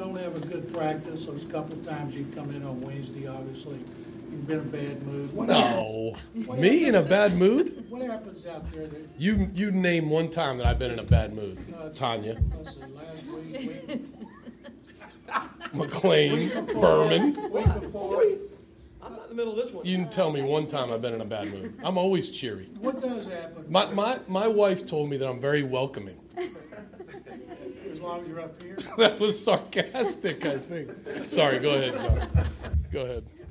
don't have a good practice, those couple of times you come in on Wednesday, obviously, you've been in a bad mood. No. Me in a bad mood? What happens out there that... You name one time that I've been in a bad mood, Tanya. Let's see, last week... McLean, Berman. Week before... I'm not in the middle of this one. You can tell me one time I've been in a bad mood. I'm always cheery. What does happen? My wife told me that I'm very welcoming. As long as you're up here? That was sarcastic, I think. Sorry, go ahead, John. Go ahead.